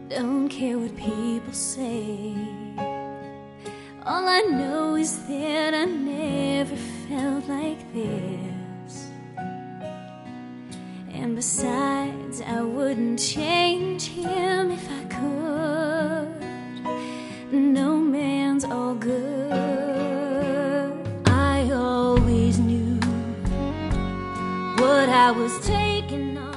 don't care what people say. All I know is that I never felt like this. And besides, I wouldn't change him if I could. No man's all good. I always knew what I was taking on.